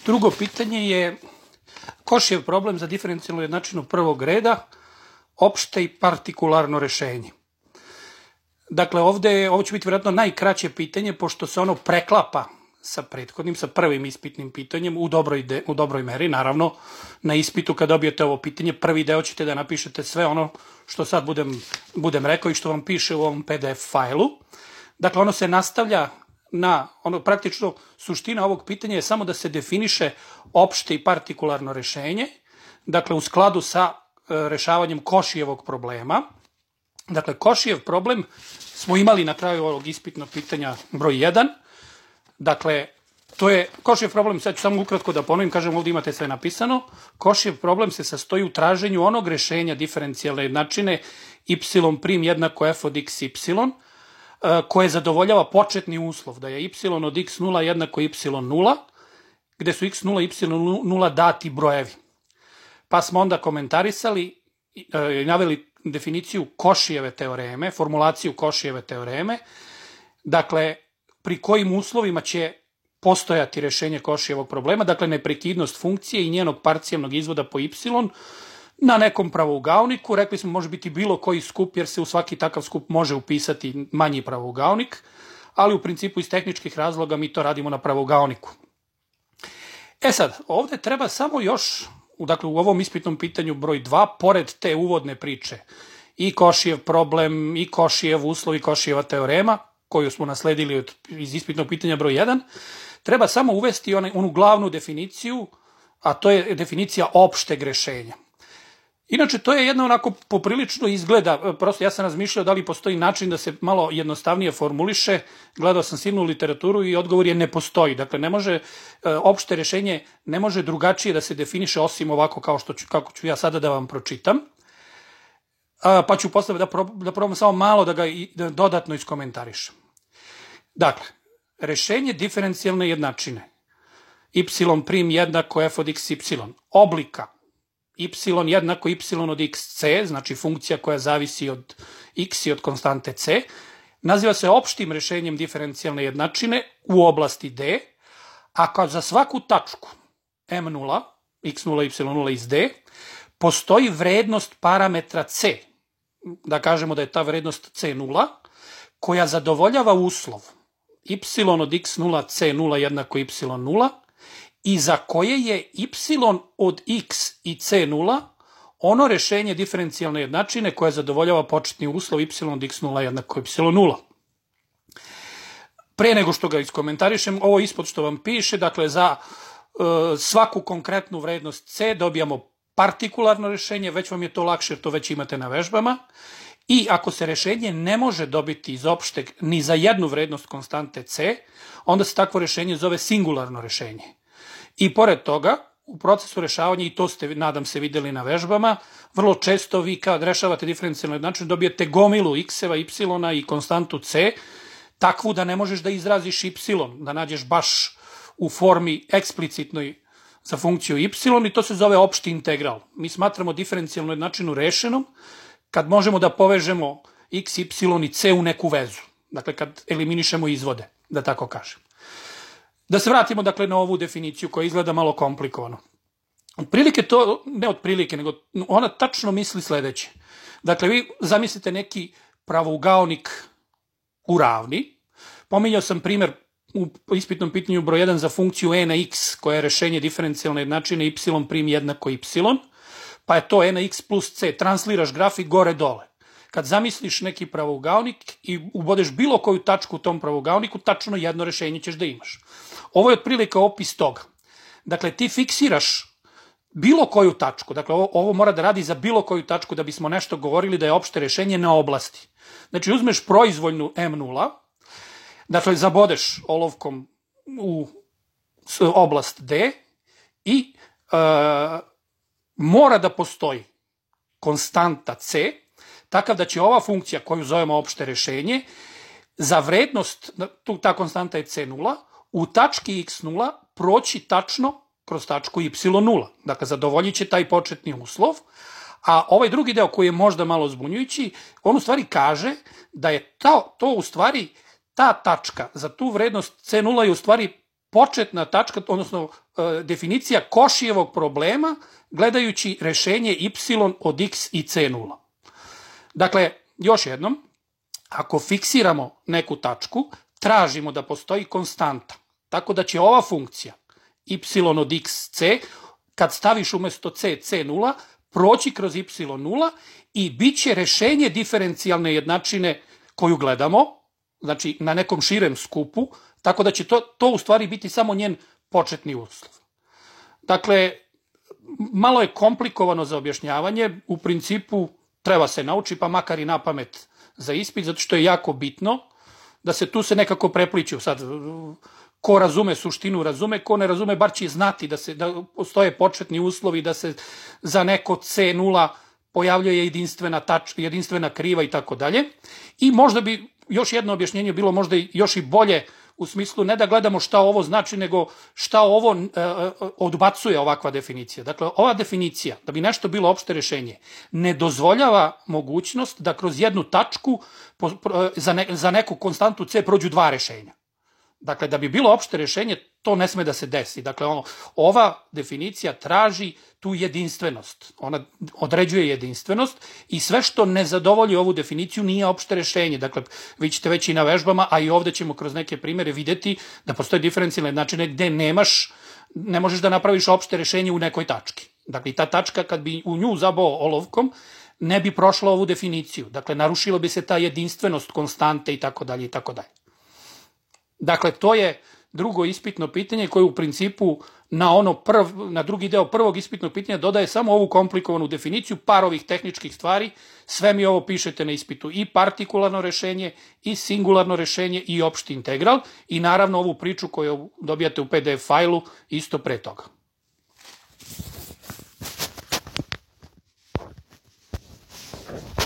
Drugo pitanje je Košijev problem za diferencijalnu jednačinu prvog reda, opšte i partikularno rešenje. Dakle, ovo će biti vjerojatno najkraće pitanje, pošto se ono preklapa sa prethodnim, sa prvim ispitnim pitanjem u dobroj meri. Naravno, na ispitu kad dobijete ovo pitanje, prvi deo ćete da napišete sve ono što sad budem rekao i što vam piše u ovom PDF fajlu. Dakle, ono se nastavlja na, praktično suština ovog pitanja je samo da se definiše opšte i partikularno rešenje, dakle, u skladu sa rešavanjem Košijevog problema. Dakle, Košijev problem smo imali na kraju ovog ispitnog pitanja broj 1. Dakle, to je Košijev problem, sad ću samo ukratko da ponovim, kažem ovdje imate sve napisano. Košijev problem se sastoji u traženju onog rešenja diferencijalne jednačine y' jednako f od x y, koje zadovoljava početni uslov, da je y od x0 jednako y0, gde su x0 i y0 dati brojevi. Pa smo onda komentarisali i naveli definiciju Košijeve teoreme, formulaciju Košijeve teoreme, dakle, pri kojim uslovima će postojati rešenje Košijevog problema, dakle, neprekidnost funkcije i njenog parcijalnog izvoda po y na nekom pravougaoniku. Rekli smo može biti bilo koji skup, jer se u svaki takav skup može upisati manji pravougaonik, ali u principu iz tehničkih razloga mi to radimo na pravougaoniku. E sad, ovde treba samo još, dakle, u ovom ispitnom pitanju broj 2, pored te uvodne priče, i Košijev problem, i Košijev uslov, i Košijeva teorema, koju smo nasledili iz ispitnog pitanja broj 1, treba samo uvesti onu glavnu definiciju, a to je definicija opšteg rešenja. Inače, to je jedno onako poprilično izgleda, prosto ja sam razmišljao da li postoji način da se malo jednostavnije formuliše, gledao sam silnu literaturu i odgovor je ne postoji. Dakle, ne može, opšte rešenje ne može drugačije da se definiše osim ovako kako ću ja sada da vam pročitam, pa ću posle da probam samo malo da ga dodatno iskomentarišem. Dakle, rešenje diferencijalne jednačine y' jednako f od x y, oblika y jednako y od xc, znači funkcija koja zavisi od x i od konstante c, naziva se opštim rešenjem diferencijalne jednačine u oblasti D, a kad za svaku tačku m0, x0, y0 iz D, postoji vrednost parametra c, da kažemo da je ta vrednost c0, koja zadovoljava uslov y od x0, c0 jednako y0, i za koje je y od x i c0 ono rešenje diferencijalne jednačine koje zadovoljava početni uslov y od x0 jednako y0. Pre nego što ga iskomentarišem, ovo ispod što vam piše, dakle, za svaku konkretnu vrednost c dobijamo partikularno rešenje, već vam je to lakše jer to već imate na vežbama, i ako se rešenje ne može dobiti iz opšteg ni za jednu vrednost konstante c, onda se takvo rešenje zove singularno rešenje. I pored toga, u procesu rešavanja, i to ste, nadam se, videli na vežbama, vrlo često vi kad rešavate diferencijalnu jednačinu dobijete gomilu x-eva, y-a i konstantu c, takvu da ne možeš da izraziš y, da nađeš baš u formi eksplicitnoj za funkciju y, i to se zove opšti integral. Mi smatramo diferencijalnu jednačinu rešenom kad možemo da povežemo x, y i c u neku vezu. Dakle, kad eliminišemo izvode, da tako kažem. Da se vratimo, dakle, na ovu definiciju koja izgleda malo komplikovano. Otprilike to, ne otprilike, nego ona tačno misli sledeće. Dakle, vi zamislite neki pravougaonik u ravni. Pominjao sam primer u ispitnom pitanju broj 1 za funkciju e na x, koja je rešenje diferencijalne jednačine y' jednako y, pa je to e na x plus c. Transliraš grafik gore-dole. Kad zamisliš neki pravougaonik i ubodeš bilo koju tačku u tom pravougaoniku, tačno jedno rešenje ćeš da imaš. Ovo je otprilike opis toga. Dakle, ti fiksiraš bilo koju tačku, dakle, ovo mora da radi za bilo koju tačku da bismo nešto govorili da je opšte rešenje na oblasti. Znači, uzmeš proizvoljnu m0, dakle, zabodeš olovkom u oblast D i mora da postoji konstanta c, takav da će ova funkcija koju zovemo opšte rešenje, za vrednost, ta konstanta je c0, u tački x0 proći tačno kroz tačku y0. Dakle, zadovoljit će taj početni uslov, a ovaj drugi deo koji je možda malo zbunjujući, on u stvari kaže da je to u stvari ta tačka za tu vrednost c0 je u stvari početna tačka, odnosno definicija Košijevog problema gledajući rešenje y od x i c nula. Dakle, još jednom, ako fiksiramo neku tačku, tražimo da postoji konstanta, tako da će ova funkcija y od x c, kad staviš umesto c c0, proći kroz y0 i bit će rešenje diferencijalne jednačine koju gledamo, znači na nekom širem skupu, tako da će to u stvari biti samo njen početni uslov. Dakle, malo je komplikovano za objašnjavanje, u principu treba se nauči, pa makar i na pamet za ispit, zato što je jako bitno da se tu nekako prepliču. Sad, ko razume suštinu, razume, ko ne razume, bar će znati da postoje početni uslovi, da se za neko C0 pojavljuje jedinstvena kriva i tako dalje. I možda bi još jedno objašnjenje bilo možda još i bolje, u smislu ne da gledamo šta ovo znači, nego šta ovo odbacuje ovakva definicija. Dakle, ova definicija, da bi nešto bilo opšte rešenje, ne dozvoljava mogućnost da kroz jednu tačku za neku konstantu C prođu dva rešenja. Dakle, da bi bilo opšte rešenje, to ne sme da se desi. Dakle, ova definicija traži tu jedinstvenost. Ona određuje jedinstvenost i sve što ne zadovolji ovu definiciju nije opšte rešenje. Dakle, vi ćete već i na vežbama, a i ovde ćemo kroz neke primere videti da postoje diferencijalne jednačine gde ne možeš da napraviš opšte rešenje u nekoj tački. Dakle, i ta tačka, kad bi u nju zabao olovkom, ne bi prošla ovu definiciju. Dakle, narušilo bi se ta jedinstvenost konstante i tako dalje i tako dalje. Dakle, to je drugo ispitno pitanje koje u principu na drugi deo prvog ispitnog pitanja dodaje samo ovu komplikovanu definiciju, par ovih tehničkih stvari, sve mi ovo pišete na ispitu, i partikularno rešenje, i singularno rešenje, i opšti integral, i naravno ovu priču koju dobijate u PDF fajlu isto pre toga.